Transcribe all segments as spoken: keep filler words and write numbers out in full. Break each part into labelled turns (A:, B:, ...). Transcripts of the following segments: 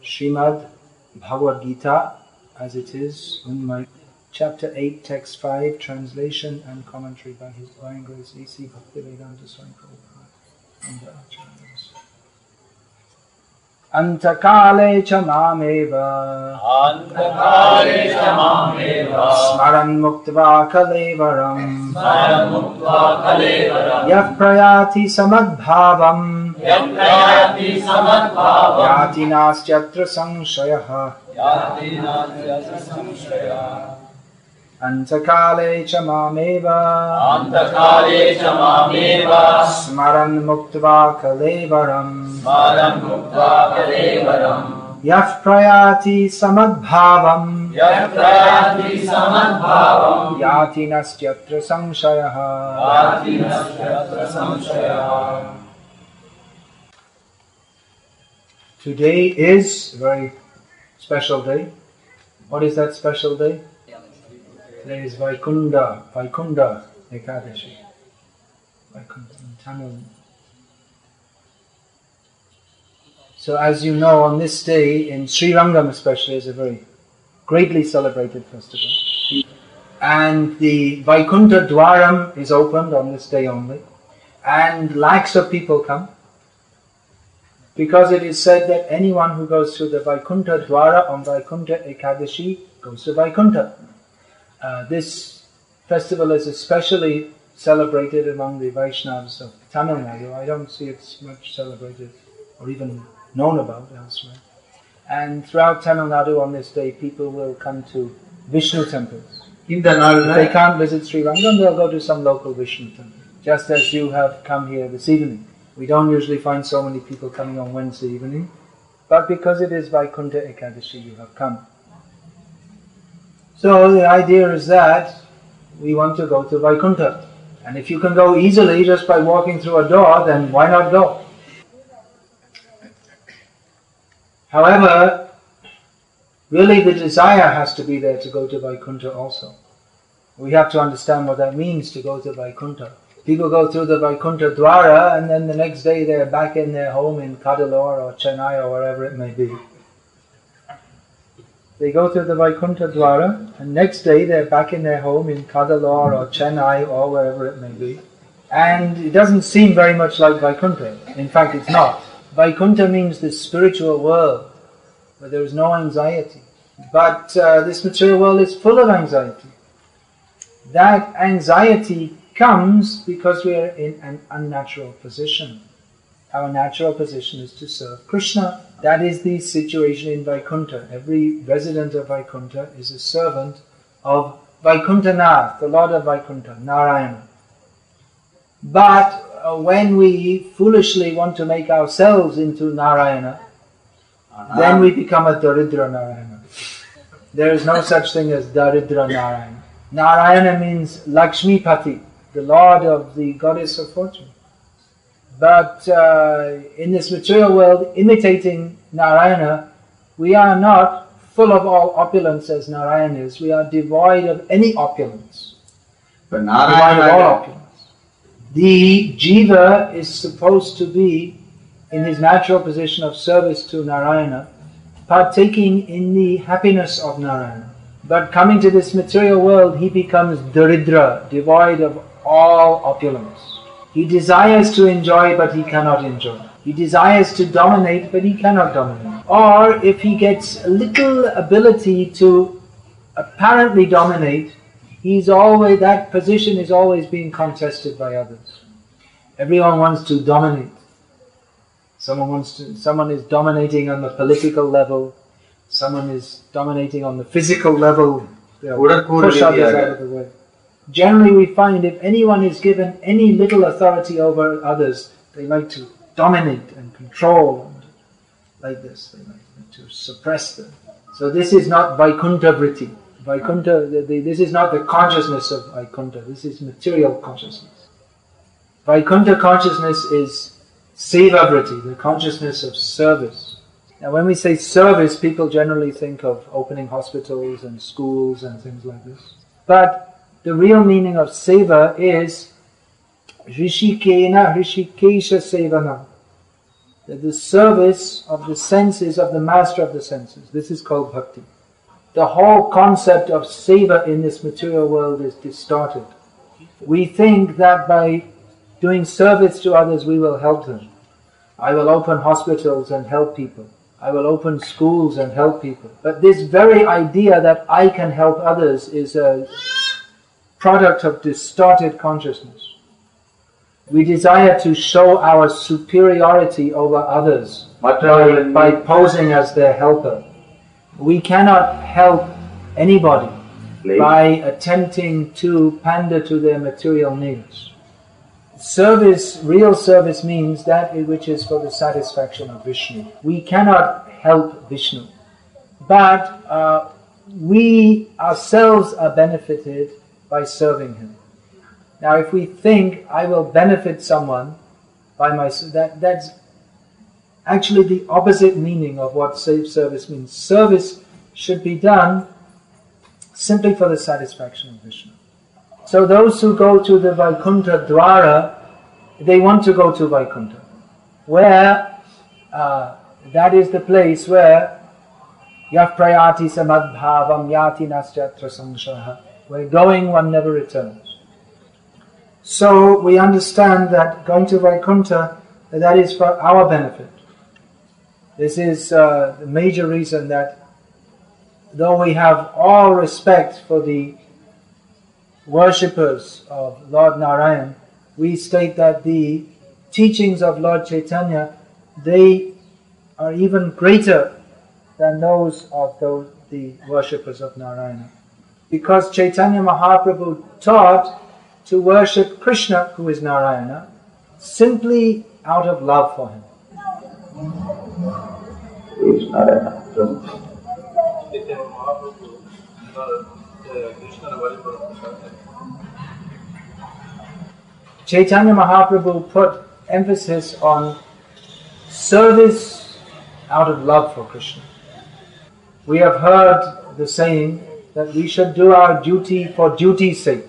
A: Srimad Bhagavad Gita as it is in my chapter eight, text five, translation and commentary by His Divine Grace A C Bhaktivedanta Swami Prabhupada and the Acharyas. Antakale cha mameva
B: Antakale cha mameva
A: Smaran muktva kalevaram
B: Smaran muktva kalevaram
A: Yav prayati samadbhavam
B: Yav prayati samadbhavam
A: Yati nastyatra samshayaha
B: Yati nastyatra samshayaha
A: Antakale cha mameva
B: Antakale cha mameva
A: Smaran muktva kalevaram
B: Smaran muktva kalevaram
A: Yav prayati samadbhavam
B: Yav prayati samadbhavam
A: Yati nastyatra samshayaha
B: Yati nastyatra samshayaha.
A: Today is a very special day. What is that special day? Today is Vaikunda, Vaikunda Ekadashi. Vaikunda in Tamil. So as you know, on this day, in Sri Rangam especially, is a very greatly celebrated festival. And the Vaikunta Dwaram is opened on this day only. And lakhs of people come. Because it is said that anyone who goes through the Vaikunta Dwara on Vaikunta Ekadashi goes to Vaikunta. Uh, this festival is especially celebrated among the Vaishnavas of Tamil Nadu. I don't see it's much celebrated or even known about elsewhere. And throughout Tamil Nadu on this day, people will come to Vishnu temples. If they can't visit Sri Rangam, they'll go to some local Vishnu temple. Just as you have come here this evening. We don't usually find so many people coming on Wednesday evening, but because it is Vaikunta Ekadashi, you have come. So the idea is that we want to go to Vaikunta. And if you can go easily just by walking through a door, then why not go? However, really the desire has to be there to go to Vaikunta also. We have to understand what that means to go to Vaikunta. People go through the Vaikunta Dwara and then the next day they're back in their home in Cuddalore or Chennai or wherever it may be. They go through the Vaikunta Dwara and next day they're back in their home in Cuddalore or Chennai or wherever it may be. And it doesn't seem very much like Vaikunta. In fact, it's not. Vaikunta means the spiritual world where there is no anxiety. But uh, this material world is full of anxiety. That anxiety comes because we are in an unnatural position. Our natural position is to serve Krishna. That is the situation in Vaikunta. Every resident of Vaikunta is a servant of Vaikuntanath, the Lord of Vaikunta, Narayana. But uh, when we foolishly want to make ourselves into Narayana, uh-huh. then we become a Daridra Narayana. There is no such thing as Daridra Narayana. Narayana means Lakshmi Pati, the Lord of the Goddess of Fortune. But uh, in this material world, imitating Narayana, we are not full of all opulence as Narayana is. We are devoid of any opulence.
B: But Narayana,
A: devoid of all opulence. The Jiva is supposed to be in his natural position of service to Narayana, partaking in the happiness of Narayana. But coming to this material world, he becomes Daridra, devoid of all opulence. He desires to enjoy, but he cannot enjoy. He desires to dominate, but he cannot dominate. Or if he gets a little ability to apparently dominate, he's always, that position is always being contested by others. Everyone wants to dominate. Someone wants to, someone is dominating on the political level. Someone is dominating on the physical level. They'll push others out of the way. Generally we find if anyone is given any little authority over others, they like to dominate and control and like this. They like to suppress them. So this is not Vaikunta Vritti. Vaikunta, the, the, this is not the consciousness of Vaikunta. This is material consciousness. Vaikunta consciousness is Seva Vritti, the consciousness of service. Now when we say service, people generally think of opening hospitals and schools and things like this. But the real meaning of seva is Rishikena Rishikesha Sevana. the service of the senses, of the master of the senses. This is called bhakti. The whole concept of seva in this material world is distorted. We think that by doing service to others we will help them. I will open hospitals and help people. I will open schools and help people. But this very idea that I can help others is a product of distorted consciousness. We desire to show our superiority over others by, by posing as their helper. We cannot help anybody by attempting to pander to their material needs. Service, real service means that which is for the satisfaction of Vishnu. We cannot help Vishnu, but uh, we ourselves are benefited by serving him. Now, if we think I will benefit someone by my that that's actually the opposite meaning of what service means. Service should be done simply for the satisfaction of Vishnu. So those who go to the Vaikuntha Dwara, they want to go to Vaikuntha, where uh, that is the place where Yah prayati samadbhavam yati nasyatra samshaha. Where going one never returns. So we understand that going to Vaikuntha, that is for our benefit. This is uh, the major reason that though we have all respect for the worshippers of Lord Narayan, we state that the teachings of Lord Chaitanya, they are even greater than those of those, the worshippers of Narayana. Because Chaitanya Mahaprabhu taught to worship Krishna, who is Narayana, simply out of love for him.
B: Who is Narayana?
A: Chaitanya Mahaprabhu put emphasis on service out of love for Krishna. We have heard the saying that we should do our duty for duty's sake.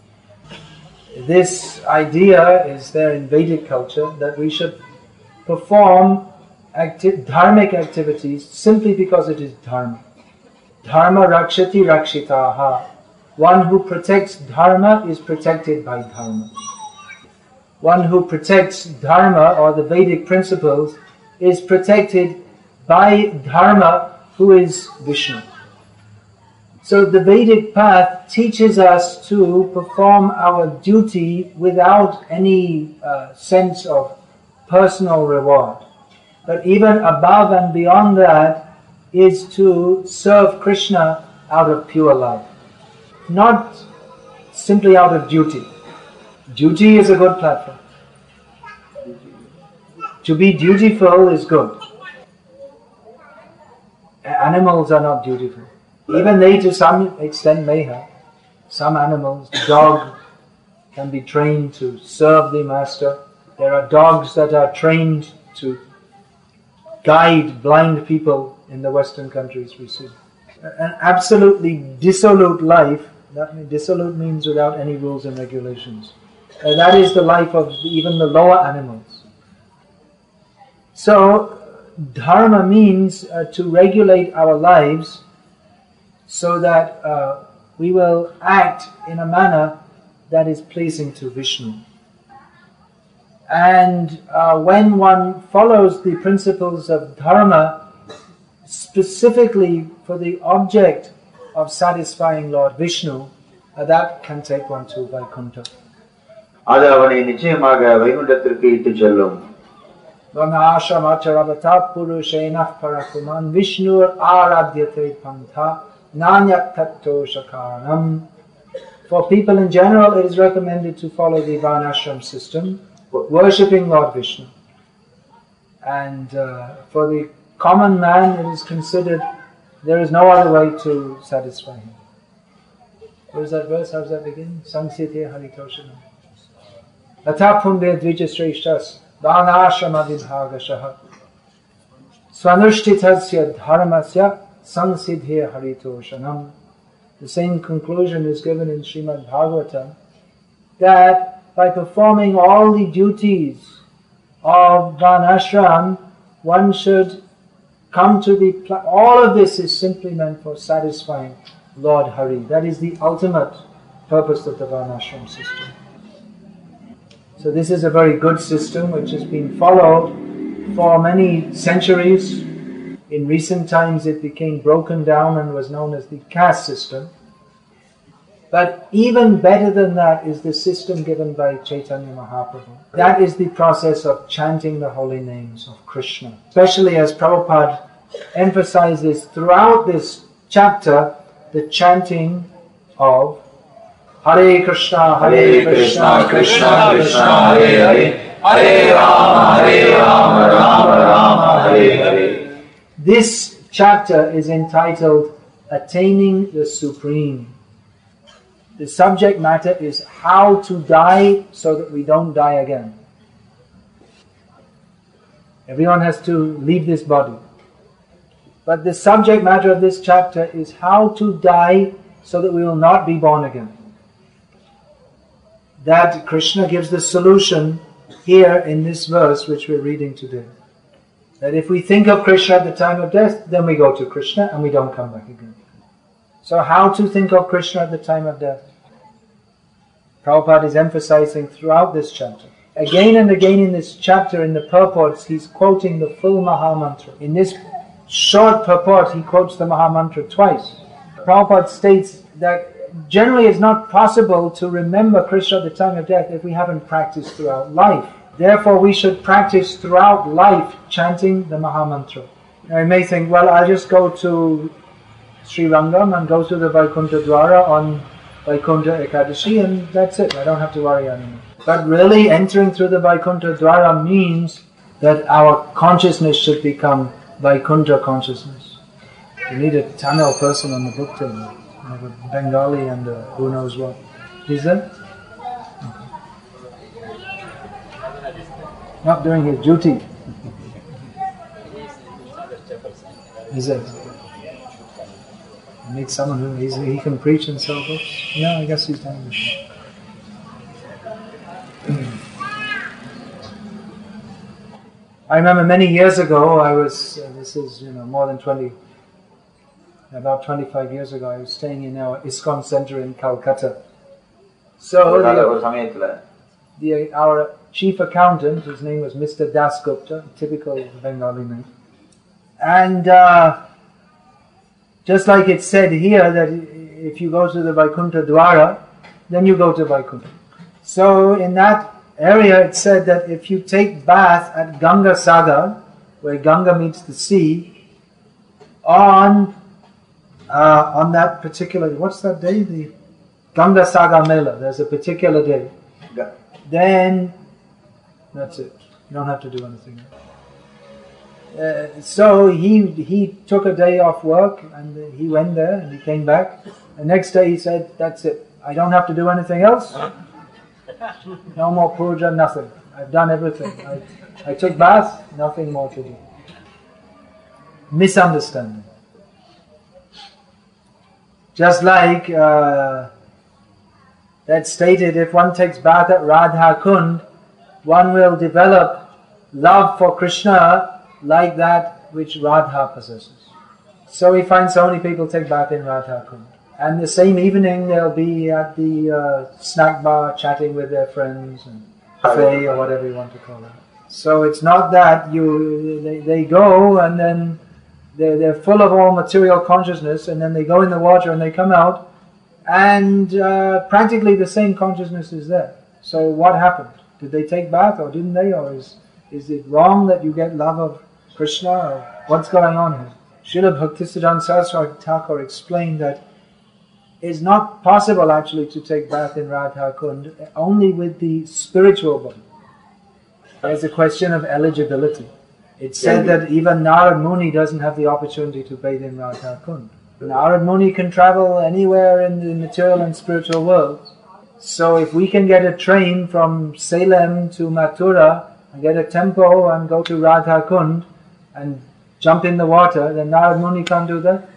A: This idea is there in Vedic culture, that we should perform acti- dharmic activities simply because it is dharma. Dharma rakshati rakshitaha. One who protects dharma is protected by dharma. One who protects dharma or the Vedic principles is protected by dharma, who is Vishnu. So the Vedic path teaches us to perform our duty without any uh, sense of personal reward. But even above and beyond that is to serve Krishna out of pure love. Not simply out of duty. Duty is a good platform. To be dutiful is good. Animals are not dutiful. Even they to some extent may have. Some animals, dog can be trained to serve the master. There are dogs that are trained to guide blind people in the Western countries we see. An absolutely dissolute life, that means, dissolute means without any rules and regulations. Uh, that is the life of even the lower animals. So, dharma means uh, to regulate our lives so that uh, we will act in a manner that is pleasing to Vishnu. And uh, when one follows the principles of dharma, specifically for the object of satisfying Lord Vishnu, uh, that can take one to Vaikuntha.
B: அது அவனை நிச்சயமாக வைகுண்டத்திற்கு இட்டுச் செல்லும்.
A: Vanashamacharavata purushenah parakuman Vishnur aradhyate pantha nanyat tatto shakaranam. For people in general, it is recommended to follow the Varnashram system, worshipping Lord Vishnu. And uh, for the common man, it is considered there is no other way to satisfy him. What is that verse? How does that begin? Sangsite haritoshanam. Latapunde dvijasreshtas Varnashrama vibhagashaha Swanushthitasya dharmasya samsiddhe haritoshanam. The same conclusion is given in Srimad Bhagavatam, that by performing all the duties of Varnashram, one should come to the... Pl- all of this is simply meant for satisfying Lord Hari. That is the ultimate purpose of the Varnashram system. So this is a very good system which has been followed for many centuries. In recent times it became broken down and was known as the caste system. But even better than that is the system given by Chaitanya Mahaprabhu. That is the process of chanting the holy names of Krishna. Especially as Prabhupada emphasizes throughout this chapter, the chanting of Hare Krishna, Hare Krishna, Krishna Krishna, Hare Hare, Hare Rama, Hare Rama, Rama Rama, Hare Hare. This chapter is entitled Attaining the Supreme. The subject matter is how to die so that we don't die again. Everyone has to leave this body. But the subject matter of this chapter is how to die so that we will not be born again. That Krishna gives the solution here in this verse which we're reading today. That if we think of Krishna at the time of death, then we go to Krishna and we don't come back again. So how to think of Krishna at the time of death? Prabhupada is emphasizing throughout this chapter. Again and again in this chapter, in the purports, he's quoting the full Mahamantra. In this short purport, he quotes the Mahamantra twice. Prabhupada states that generally it's not possible to remember Krishna at the time of death if we haven't practiced throughout life. Therefore, we should practice throughout life chanting the Mahamantra. Now, you may think, well, I'll just go to Sri Rangam and go to the Vaikuntha Dwara on Vaikuntha Ekadashi and that's it. I don't have to worry anymore. But really, entering through the Vaikuntha Dwara means that our consciousness should become Vaikuntha consciousness. You need a Tamil person on the book table, you know, a Bengali and uh, who knows what. Is that? Okay. Not doing his duty. Is it? You need someone who he's, he can preach and sell books. Yeah, I guess he's done this. I remember many years ago, I was, uh, this is, you know, more than twenty, about twenty-five years ago, I was staying in our ISKCON center in Calcutta. So, the, the, our chief accountant, his name was Mister Das Gupta, typical Bengali name. And uh, just like it said here, that if you go to the Vaikuntha Dwara, then you go to Vaikuntha. So, in that area, it said that if you take bath at Ganga Sagar, where Ganga meets the sea, on uh, on that particular, what's that day? The Ganga Sagar Mela. There's a particular day. Yeah. Then that's it. You don't have to do anything else. Uh, so he he took a day off work and he went there and he came back. The next day he said, "That's it. I don't have to do anything else." No more puja, nothing. I've done everything. I, I took bath, nothing more to do. Misunderstanding. Just like uh, that stated, if one takes bath at Radha Kund, one will develop love for Krishna like that which Radha possesses. So we find so many people take bath in Radha Kund. And the same evening they'll be at the uh, snack bar chatting with their friends and cafe or whatever you want to call it. So it's not that you they, they go and then they're, they're full of all material consciousness and then they go in the water and they come out and uh, practically the same consciousness is there. So what happened? Did they take bath or didn't they? Or is, is it wrong that you get love of Krishna? Or what's going on here? Srila Bhaktisiddhanta Saraswati Thakur explained that it's not possible actually to take bath in Radha Kund only with the spiritual body. There's a question of eligibility. It's said that even Narad Muni doesn't have the opportunity to bathe in Radha Kund. Narad Muni can travel anywhere in the material and spiritual world. So if we can get a train from Salem to Mathura and get a tempo and go to Radha Kund and jump in the water, then Narad Muni can't do that.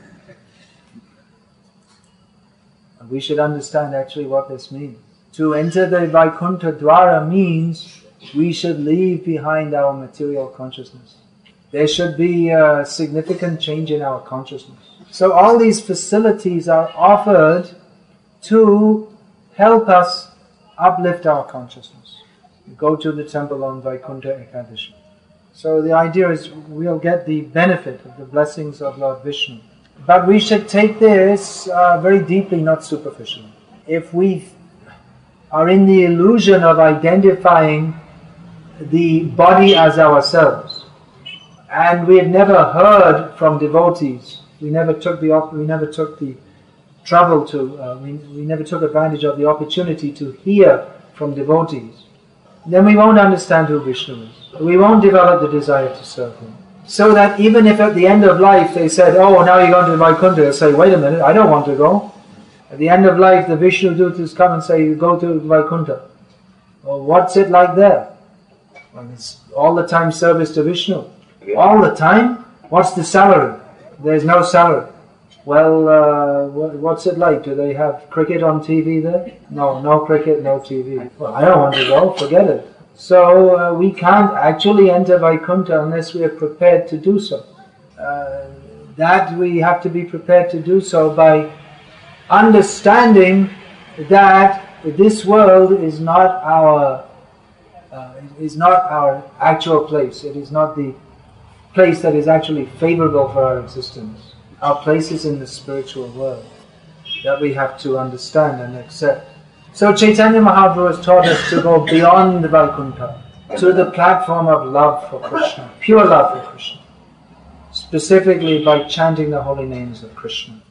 A: We should understand actually what this means. To enter the Vaikuntha Dwara means we should leave behind our material consciousness. There should be a significant change in our consciousness. So all these facilities are offered to help us uplift our consciousness. We go to the temple on Vaikuntha Ekadashi. So the idea is we'll get the benefit of the blessings of Lord Vishnu. But we should take this uh, very deeply, not superficially. If we are in the illusion of identifying the body as ourselves, and we have never heard from devotees, we never took the op- we never took the trouble to, uh, we, we never took advantage of the opportunity to hear from devotees, then we won't understand who Vishnu is. We won't develop the desire to serve him. So that even if at the end of life they said, oh, now you're going to Vaikuntha, you'll say, wait a minute, I don't want to go. At the end of life, the Vishnu Dutas come and say, you go to Vaikuntha. Well, what's it like there? Well, it's all the time service to Vishnu. All the time? What's the salary? There's no salary. Well, uh, what's it like? Do they have cricket on T V there? No, no cricket, no T V. Well, I don't want to go, forget it. So uh, we can't actually enter Vaikuntha unless we are prepared to do so. Uh, that we have to be prepared to do so by understanding that this world is not our uh, is not our actual place. It is not the place that is actually favorable for our existence. Our place is in the spiritual world that we have to understand and accept. So Chaitanya Mahaprabhu has taught us to go beyond the Vaikuntha to the platform of love for Krishna, pure love for Krishna, specifically by chanting the holy names of Krishna.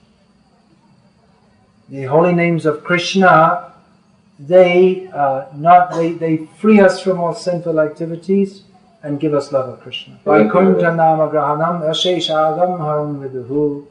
A: The holy names of Krishna, they uh, not they, they free us from all sinful activities and give us love of Krishna. Vaikuntha nama grahanam asheshagam haram viduhu.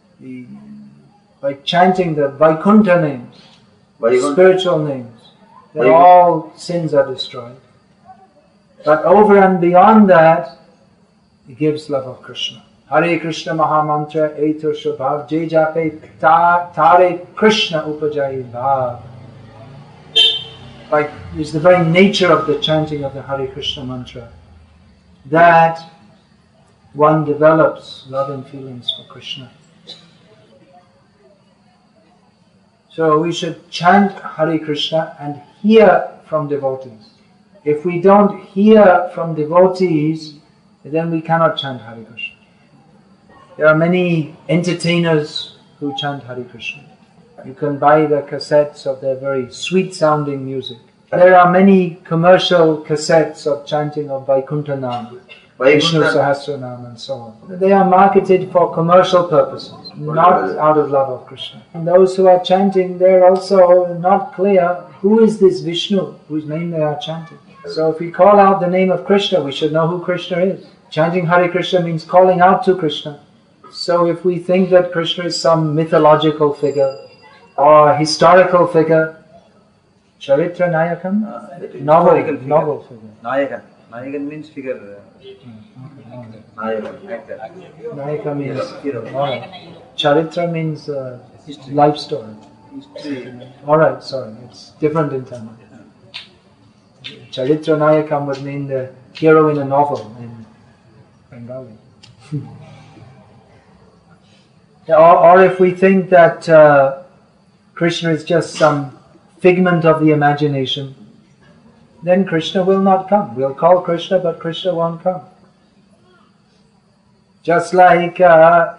A: By chanting the Vaikuntha names, spiritual names, then all sins are destroyed. But over and beyond that, it gives love of Krishna. Hare Krishna Mahamantra Eto Shubhav Jai Jape Tare Krishna Upajayi Bhav. Like, it's the very nature of the chanting of the Hare Krishna mantra that one develops love and feelings for Krishna. So we should chant Hare Krishna and hear from devotees. If we don't hear from devotees, then we cannot chant Hare Krishna. There are many entertainers who chant Hare Krishna. You can buy the cassettes of their very sweet sounding music. There are many commercial cassettes of chanting of Vaikuntha Nam, Vishnu Sahasranam and so on. They are marketed for commercial purposes, not out of love of Krishna. And those who are chanting, they're also not clear who is this Vishnu whose name they are chanting. So if we call out the name of Krishna, we should know who Krishna is. Chanting Hare Krishna means calling out to Krishna. So if we think that Krishna is some mythological figure or historical figure, Charitra Nayakam? Uh, novel, figure. novel figure.
C: Nayakan. Nayakan means figure. Uh,
B: Nayakan.
C: Actor.
A: Nayaka means
C: hero.
A: Alright. Charitra means uh, life story.
C: History.
A: Alright, sorry, it's different in Tamil. Charitra Nayakam would mean the hero in a novel in Bengali. or, or if we think that uh, Krishna is just some figment of the imagination, then Krishna will not come. We'll call Krishna, but Krishna won't come. Just like uh,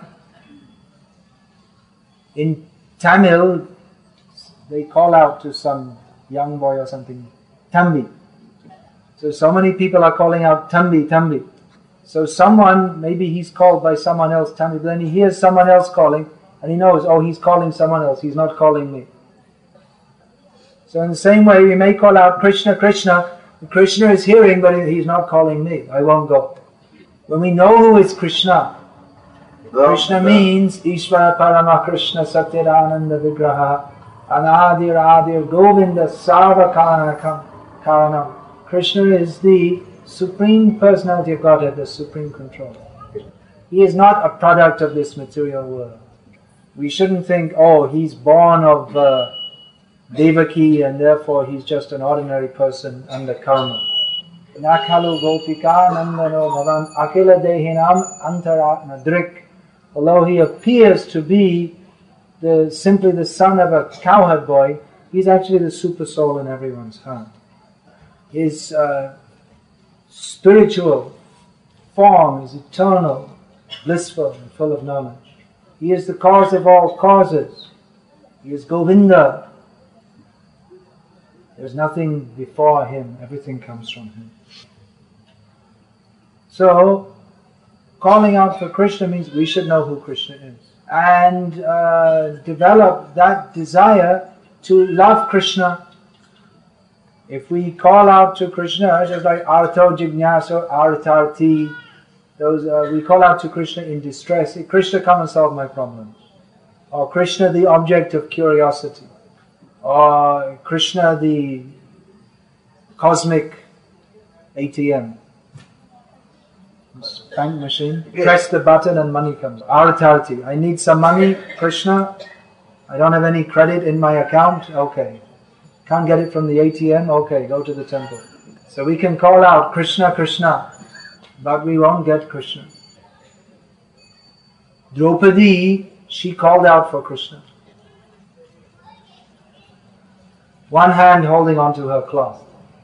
A: in Tamil, they call out to some young boy or something, Tambi. So, so many people are calling out Tambi, Tambi. So someone, maybe he's called by someone else, Tambi, but then he hears someone else calling, and he knows, oh, he's calling someone else, he's not calling me. So in the same way, we may call out Krishna, Krishna. Krishna is hearing, but he's not calling me. I won't go. When we know who is Krishna, Krishna means Ishvara Parama Krishna Satyarananda Vigraha Anadir Adir Govinda Sarva Karanam. Krishna is the Supreme Personality of Godhead, the Supreme Controller. He is not a product of this material world. We shouldn't think, oh, he's born of Uh, Devaki, and therefore he's just an ordinary person under karma. Nakalu Gopika Nandano Bhavan Akila Dehinam Antaratma Drik. Although he appears to be the simply the son of a cowherd boy, he's actually the super soul in everyone's heart. His uh, spiritual form is eternal, blissful, and full of knowledge. He is the cause of all causes. He is Govinda. There's nothing before him. Everything comes from him. So, calling out for Krishna means we should know who Krishna is. And uh, develop that desire to love Krishna. If we call out to Krishna, just like Artho Jignaso, Artarti, those uh, we call out to Krishna in distress. Say, Krishna, come and solve my problems. Or Krishna, the object of curiosity. Or Krishna, the cosmic A T M. Bank machine. Press the button and money comes. Artarti. I need some money, Krishna. I don't have any credit in my account. Okay. Can't get it from the A T M. Okay, go to the temple. So we can call out Krishna, Krishna, but we won't get Krishna. Draupadi, she called out for Krishna. One hand holding onto her cloth.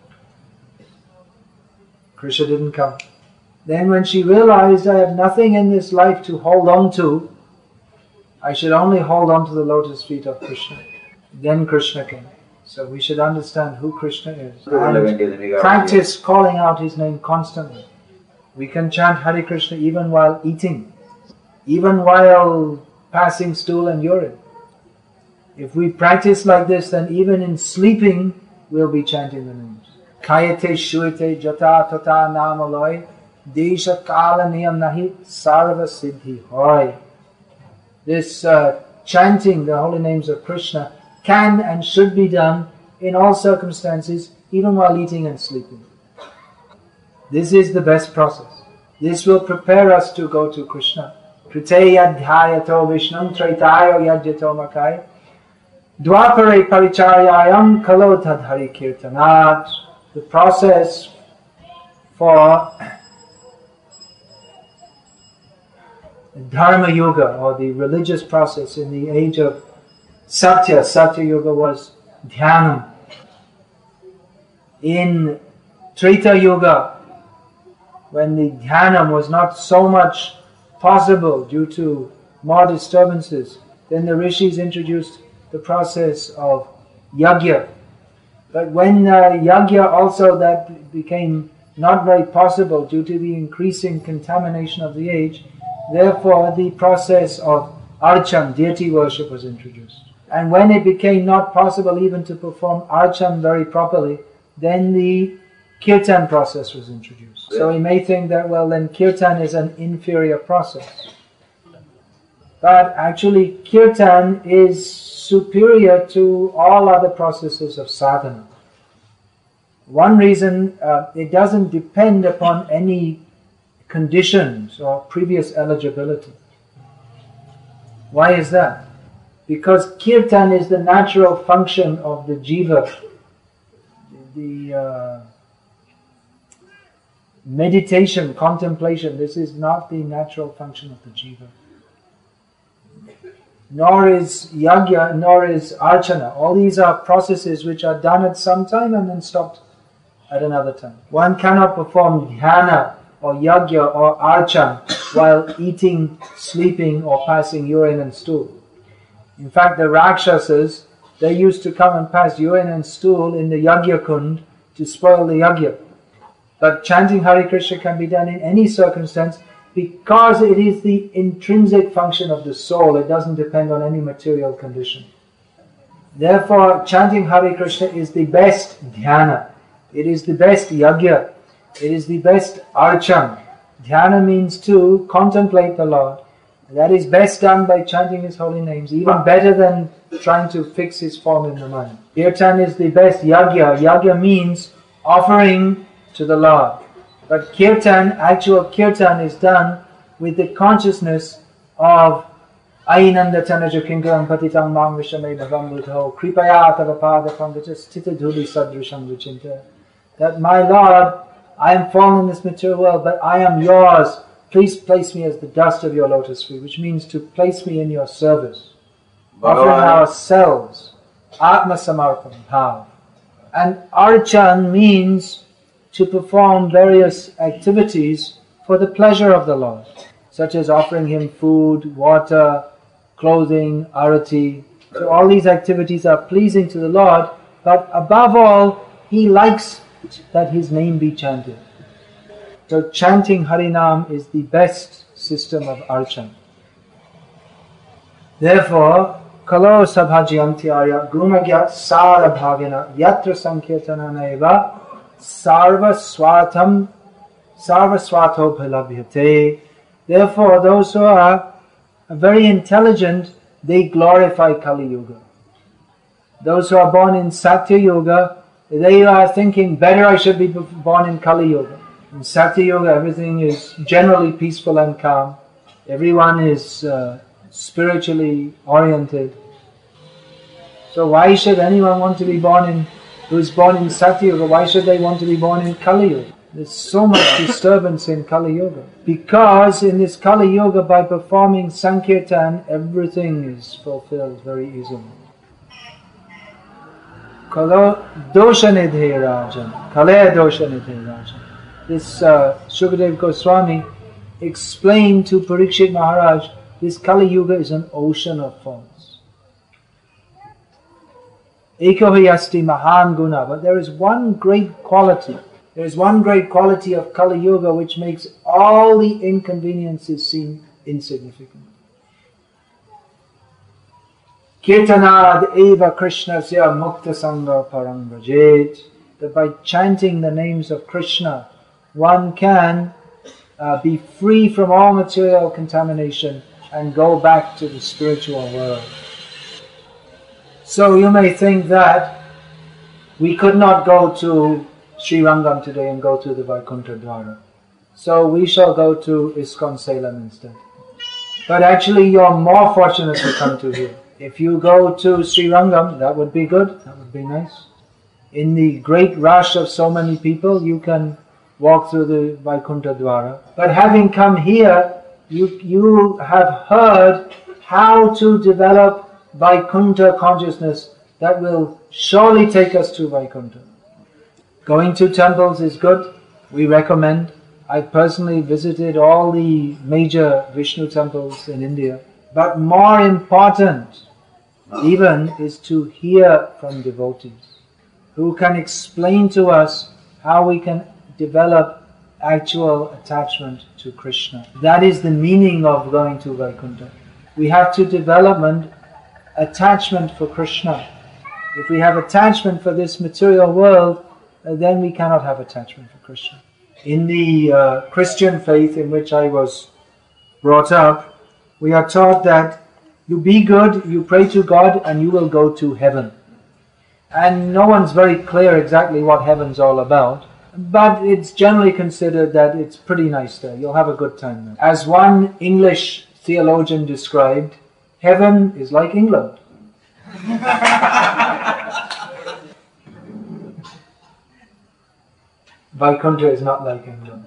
A: Krishna didn't come. Then when she realized, I have nothing in this life to hold on to, I should only hold on to the lotus feet of Krishna. Then Krishna came. So we should understand who Krishna is and practice calling out his name constantly. We can chant Hare Krishna even while eating, even while passing stool and urine. If we practice like this, then even in sleeping, we'll be chanting the names. Kayate shuite jata tata namaloy desha kala niyam nahi sarva siddhi hoy. This uh, chanting the holy names of Krishna can and should be done in all circumstances, even while eating and sleeping. This is the best process. This will prepare us to go to Krishna. Krite yadhyayato vishnam traitayo yadyato makai dwapare paricharyayam kalo tadhari kirtanat. The process for Dharma Yuga, or the religious process in the age of Satya, Satya Yuga was Dhyanam. In Treta Yuga, when the Dhyanam was not so much possible due to more disturbances, then the rishis introduced the process of Yajna. But when uh, Yajna also that became not very possible due to the increasing contamination of the age, therefore the process of Archan, deity worship, was introduced. And when it became not possible even to perform Archan very properly, then the Kirtan process was introduced. So we may think that, well, then Kirtan is an inferior process. But actually Kirtan is superior to all other processes of sadhana. One reason, uh, it doesn't depend upon any conditions or previous eligibility. Why is that? Because Kirtan is the natural function of the jiva. The uh, meditation, contemplation, this is not the natural function of the jiva. Nor is yajna, nor is archana. All these are processes which are done at some time and then stopped at another time. One cannot perform dhyana or yajna or archan while eating, sleeping or passing urine and stool. In fact, the Rakshasas, they used to come and pass urine and stool in the yajna kund to spoil the yajna. But chanting Hare Krishna can be done in any circumstance because it is the intrinsic function of the soul. It doesn't depend on any material condition. Therefore, chanting Hare Krishna is the best dhyana. It is the best yajna. It is the best archan. Dhyana means to contemplate the Lord. That is best done by chanting His holy names, even better than trying to fix His form in the mind. Kirtan is the best yajna. Yajna means offering to the Lord. But kirtan, actual kirtan is done with the consciousness of Ainanda Tanaja Kingaram Patitam Mam Vishame Bhavam Buddho Kripaya Tavapada Pangaja Stita Dhuli Sadrisham Vichinta. That my Lord, I am fallen in this material world, but I am yours. Please place me as the dust of your lotus feet, which means to place me in your service. Offering ourselves, Atma Samarpan Bhav. And Archan means to perform various activities for the pleasure of the Lord, such as offering Him food, water, clothing, arati. So all these activities are pleasing to the Lord, but above all, He likes that His name be chanted. So chanting Harinam is the best system of archan. Therefore, Kalo sabhajiyanti arya gunagyat sara bhagena yatra sankirtana naiva sarva swatam sarva swato bhalabhyate. Therefore, those who are very intelligent, they glorify Kali Yuga. Those who are born in Satya Yuga, they are thinking, better I should be born in Kali Yuga. In Satya Yuga, everything is generally peaceful and calm. Everyone is uh, spiritually oriented. So why should anyone want to be born in, who is born in Satya Yuga, why should they want to be born in Kali Yuga? There's so much disturbance in Kali Yuga. Because in this Kali Yuga, by performing Sankirtan, everything is fulfilled very easily. Kalo doshanidhe rajan, kale doshanidhe rajan. This uh, Shukadev Goswami explained to Parikshit Maharaj, this Kali Yuga is an ocean of faults. Ekohyasti mahan guna, but there is one great quality. There is one great quality of Kali Yuga which makes all the inconveniences seem insignificant. Kirtanad eva Krishnasya mukta sangha parang vrajet. That by chanting the names of Krishna, one can uh, be free from all material contamination and go back to the spiritual world. So you may think that we could not go to Sri Rangam today and go to the Vaikuntha Dwara. So we shall go to ISKCON Salem instead. But actually you're more fortunate to come to here. If you go to Sri Rangam, that would be good, that would be nice. In the great rush of so many people, you can walk through the Vaikuntha Dwara. But having come here, you, you have heard how to develop Vaikuntha consciousness that will surely take us to Vaikuntha. Going to temples is good, we recommend. I personally visited all the major Vishnu temples in India. But more important even is to hear from devotees who can explain to us how we can develop actual attachment to Krishna. That is the meaning of going to Vaikuntha. We have to develop attachment for Krishna. If we have attachment for this material world, uh, then we cannot have attachment for Krishna. In the uh, Christian faith in which I was brought up, we are taught that you be good, you pray to God, and you will go to heaven. And no one's very clear exactly what heaven's all about, but it's generally considered that it's pretty nice there. You'll have a good time there. As one English theologian described, heaven is like England. Vaikuntha is not like England.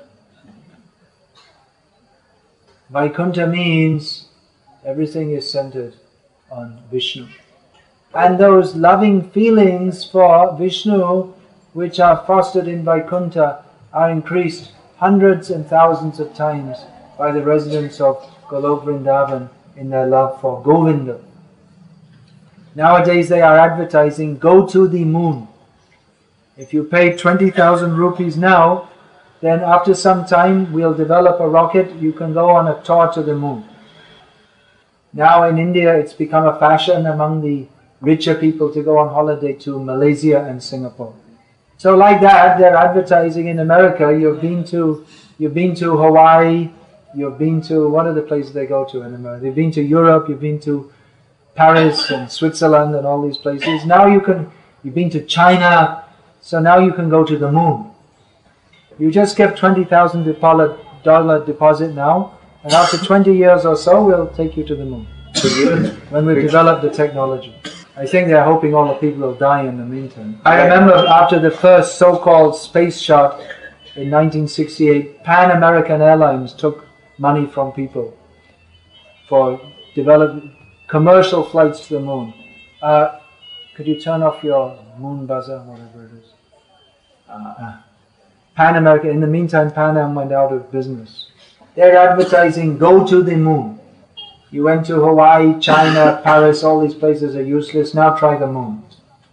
A: Vaikuntha means everything is centered on Vishnu. And those loving feelings for Vishnu, which are fostered in Vaikuntha, are increased hundreds and thousands of times by the residents of Golok Vrindavan in their love for Govinda. Nowadays they are advertising, go to the moon. If you pay twenty thousand rupees now, then after some time we'll develop a rocket, you can go on a tour to the moon. Now in India it's become a fashion among the richer people to go on holiday to Malaysia and Singapore. So like that, they're advertising in America, you've been to you've been to Hawaii, you've been to, what are the places they go to in America? You've been to Europe, you've been to Paris and Switzerland and all these places. Now you can, you've been to China, so now you can go to the moon. You just give twenty thousand dollar deposit now, and after twenty years or so, we'll take you to the moon. When we've developed the technology. I think they're hoping all the people will die in the meantime. I remember after the first so-called space shot, in nineteen sixty-eight, Pan American Airlines took money from people for developing commercial flights to the moon. Uh, could you turn off your moon buzzer, whatever it is? Uh, uh, Pan American, in the meantime, Pan Am went out of business. They're advertising, go to the moon. You went to Hawaii, China, Paris, all these places are useless, now try the moon.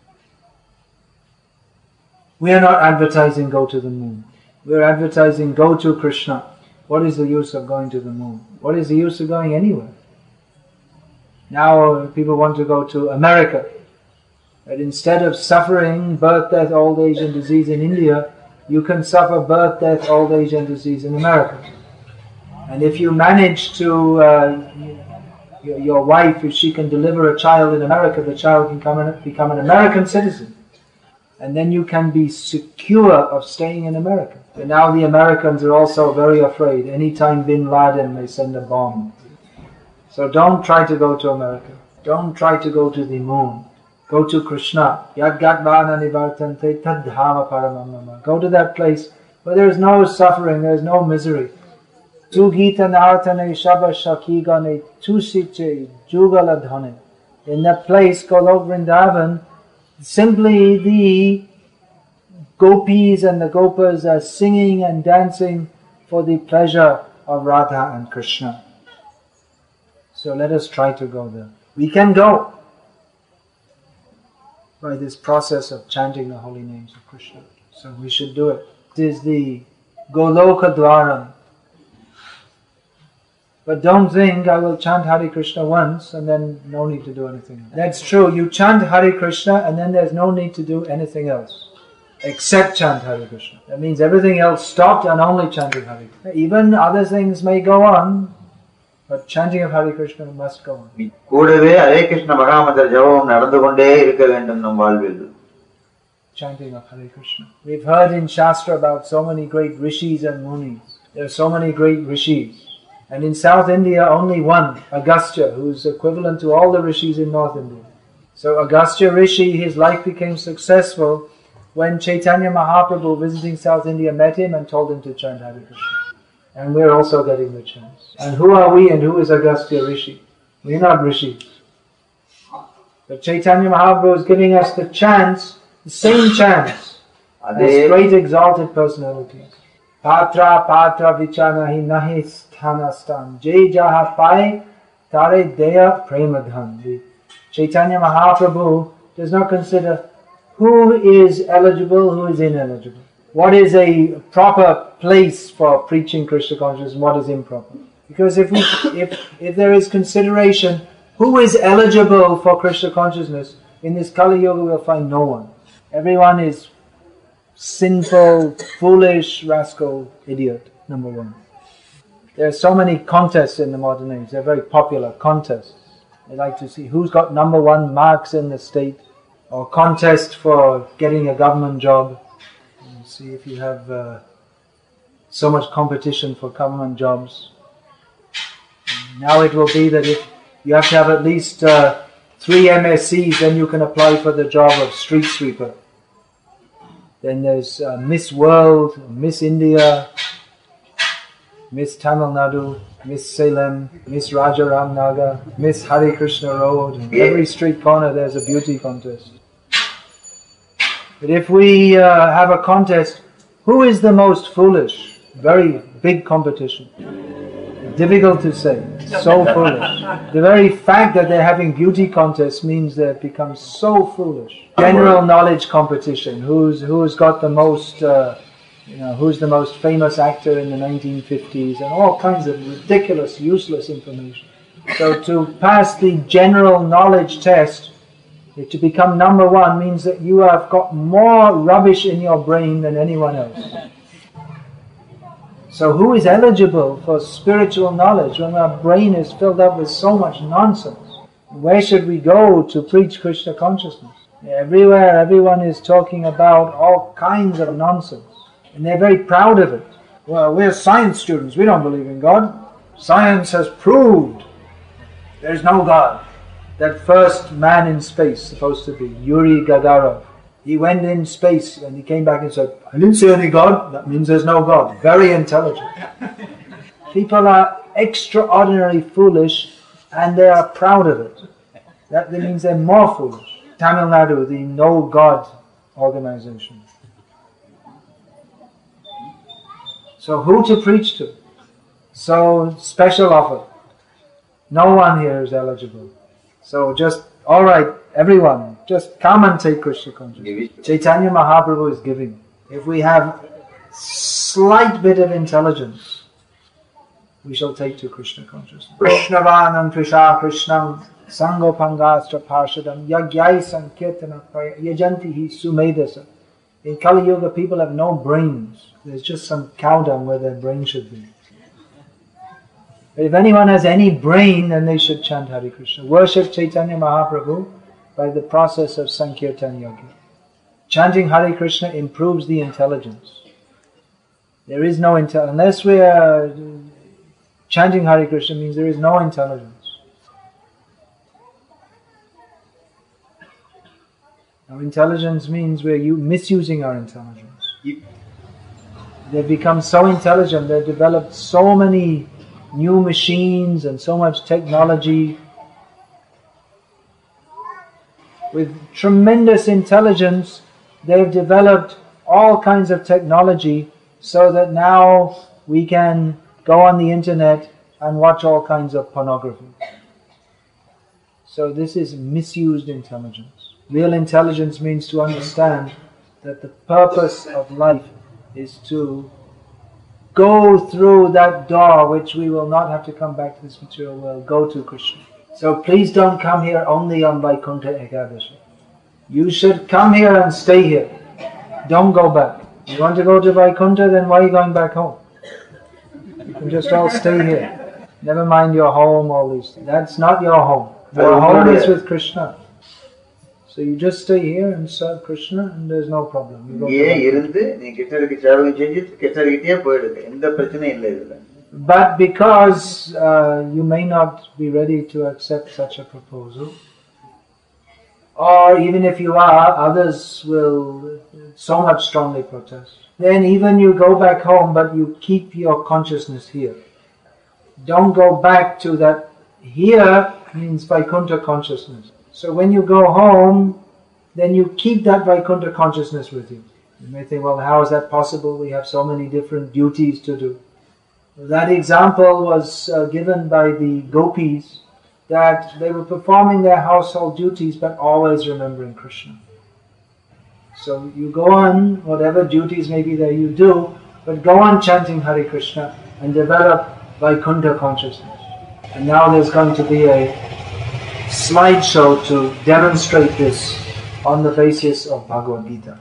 A: We are not advertising, go to the moon. We are advertising, go to Krishna. What is the use of going to the moon? What is the use of going anywhere? Now people want to go to America. But instead of suffering birth, death, old age and disease in India, you can suffer birth, death, old age and disease in America. And if you manage to, uh, your, your wife, if she can deliver a child in America, the child can come and become an American citizen. And then you can be secure of staying in America. But now the Americans are also very afraid. Anytime Bin Laden may send a bomb. So don't try to go to America. Don't try to go to the moon. Go to Krishna. Yadgatvana nivartante tadhama paramamama. Go to that place where there is no suffering, there is no misery. Tu gita nartane shabha shakigane tusiche jugaladhane. In that place, Golok Vrindavan, simply the gopis and the gopas are singing and dancing for the pleasure of Radha and Krishna. So let us try to go there. We can go by this process of chanting the holy names of Krishna. So we should do it. It is the Goloka Dwaram. But don't think I will chant Hare Krishna once and then no need to do anything else. That's true. You chant Hare Krishna and then there's no need to do anything else except chant Hare Krishna. That means everything else stopped and only chanting Hare Krishna. Even other things may go on, but chanting of Hare Krishna must go on.
B: கூடவே ஹரே கிருஷ்ண மகாமந்திர ஜபம் நடந்து கொண்டே இருக்க வேண்டும் நம் வாழ்வில்.
A: Chanting of Hare Krishna. We've heard in Shastra about so many great rishis and munis. There are so many great rishis. And in South India, only one, Agastya, who's equivalent to all the rishis in North India. So Agastya Rishi, his life became successful when Chaitanya Mahaprabhu, visiting South India, met him and told him to chant Hare Krishna. And we're also getting the chance. And who are we and who is Agastya Rishi? We're not rishis. But Chaitanya Mahaprabhu is giving us the chance, the same chance, as great exalted personalities. Patra patra vichanahi nahi sthanastan jai jaha pai tare deya premadhan. The Chaitanya Mahaprabhu does not consider who is eligible, who is ineligible. What is a proper place for preaching Krishna consciousness and what is improper. Because if we, if if there is consideration, who is eligible for Krishna consciousness, in this Kali Yuga we'll find no one. Everyone is sinful, foolish, rascal, idiot, number one. There are so many contests in the modern age. They're very popular, contests. They like to see who's got number one marks in the state, or contest for getting a government job. And see if you have uh, so much competition for government jobs. Now it will be that if you have to have at least uh, three M S Cs, then you can apply for the job of street sweeper. Then there's uh, Miss World, Miss India, Miss Tamil Nadu, Miss Salem, Miss Rajaram Nagar, Miss Hare Krishna Road. In every street corner there's a beauty contest. But if we uh, have a contest, who is the most foolish? Very big competition. Difficult to say. So foolish. The very fact that they're having beauty contests means they've become so foolish. General knowledge competition. Who's who's got the most, uh, you know, who's the most famous actor in the nineteen fifties, and all kinds of ridiculous, useless information. So to pass the general knowledge test, to become number one means that you have got more rubbish in your brain than anyone else. So who is eligible for spiritual knowledge when our brain is filled up with so much nonsense? Where should we go to preach Krishna consciousness? Everywhere, everyone is talking about all kinds of nonsense. And they're very proud of it. Well, we're science students, we don't believe in God. Science has proved there's no God. That first man in space, supposed to be, Yuri Gagarin, He went in space and he came back and said, I didn't see any God. That means there's no God. Very intelligent. People are extraordinarily foolish and they are proud of it. That means they're more foolish. Tamil Nadu, the No God organization. So who to preach to? So special offer. No one here is eligible. So just, alright, everyone, just come and take Krishna consciousness. Chaitanya Mahaprabhu is giving. If we have slight bit of intelligence, we shall take to Krishna consciousness. Krishnavanam Krisha Krishnam Sangopangastra Parshadam Yagyai Sankirtana Yajanti Hi Sumedasa. In Kali Yuga, people have no brains. There's just some cow dung where their brain should be. But if anyone has any brain, then they should chant Hare Krishna. Worship Chaitanya Mahaprabhu by the process of Sankirtan Yoga. Chanting Hare Krishna improves the intelligence. There is no intelligence. Unless we are chanting Hare Krishna means there is no intelligence. Now intelligence means we're misusing our intelligence. They've become so intelligent, they've developed so many new machines and so much technology. With tremendous intelligence, they've developed all kinds of technology so that now we can go on the internet and watch all kinds of pornography. So this is misused intelligence. Real intelligence means to understand that the purpose of life is to go through that door which we will not have to come back to this material world, go to Krishna. So please don't come here only on Vaikuntha Ekadashi. You should come here and stay here. Don't go back. You want to go to Vaikuntha, then why are you going back home? You can just all stay here. Never mind your home, all these things. That's not your home. Your home is with Krishna. So you just stay here and serve Krishna and there's no problem. You go But because uh, you may not be ready to accept such a proposal, or even if you are, others will so much strongly protest. Then even you go back home, but you keep your consciousness here. Don't go back to that. Here means Vaikuntha consciousness. So when you go home, then you keep that Vaikuntha consciousness with you. You may think, well, how is that possible? We have so many different duties to do. That example was uh, given by the gopis, that they were performing their household duties but always remembering Krishna. So you go on, whatever duties may be there you do, but go on chanting Hare Krishna and develop Vaikuntha consciousness. And now there's going to be a slideshow to demonstrate this on the basis of Bhagavad Gita.